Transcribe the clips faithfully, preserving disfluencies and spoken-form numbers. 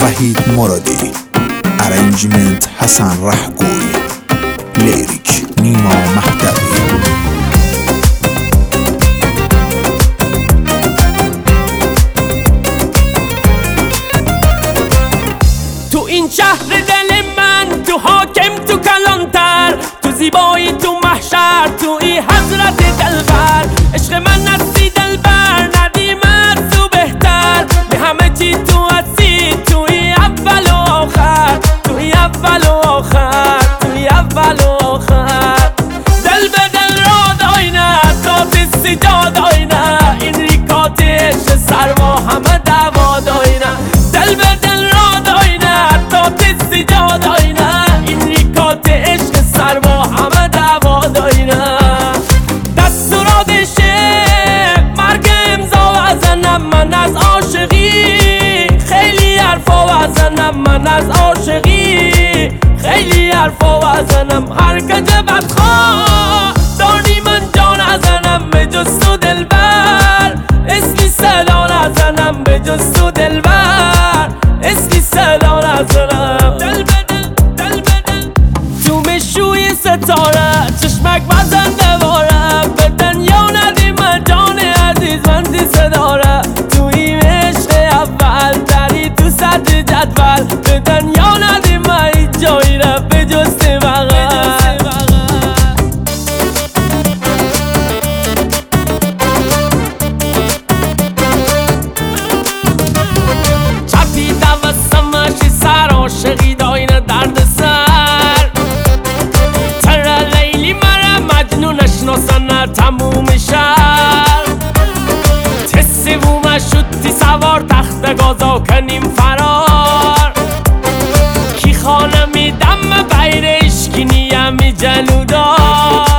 وحید مرادی، ارنجمنت حسن رهگوی، لیریک نیما مهدوی. تو این شهر دل من، تو حاکم، تو کلانتر، تو زیبایی، تو محشر، تو این حضرت دلبر. عشق من نسی دلبر، ندیم از تو بهتر. به همه چی تو هستی، تو این اول و آخر، تو این اول و آخر، تو این اول و آخر. دل به دل را داینه، تا دستی جا داینه. این ریکات عشق سر با همه دوا داینه. دل به دل را داینه، تا دستی جا داینه. این ریکات عشق سر با همه دوا داینه. دستوراتشه مرگ امضا بزنم من از عاشقی. خیلی حرفا بزنم من از عاشقی. خیلی حرفا بزنم هر کج بدخواه دانی من جا نزنم به جز تو دلبر. اسمی صدا نزنم به جز تو دلبر. اسمی صدا نزنم. دل به دل، دل به دل، تو مشوی ستاره چشمک بزن دواره. به دنیا ندیم جان عزیز من دیسه داره. تو این عشق اول تری تو سطح جدول. به دنیا ندیم هیچ جایی را به جز بغل. چپی دوستمشی سر عاشقی داینه درد سر. تر لیلی مرا مجنون اشناسن تموم شهر. تسی بوم شدی سوار تخت گازا کنیم فرار. کی خانه میدم بیر اشکی نیمی جلودار.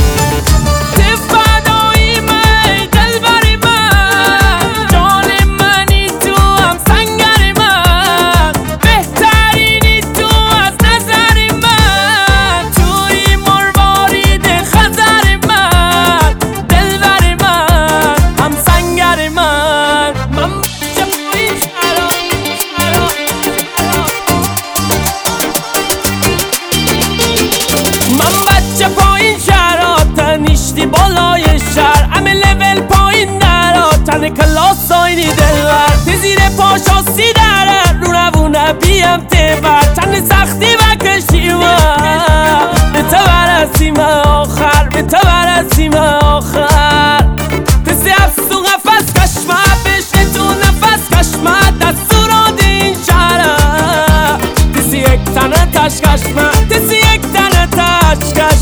تفدایی من دلبری من. جان منی تو هم سنگری من. بهترینی تو از نظری من. توی مروارید خزری من. دلبری من هم سنگری من. من بچه پایین شرا من بچه پایین شهرها تنیشتی بالای شهر. همه لول پایین درها تن کلاس آینی دلبر. تزیر پاشاستی داره رو روونه بیم تبر. تن سختی بکشیم به تو برسیم آخر. به تو برسیم آخر. تسی افس تو قفص کشمه بشنه تو نفس کشمه. دستورات این شهره تسی یک تنه تش کشمه. تسی یک تنه تش کشمه.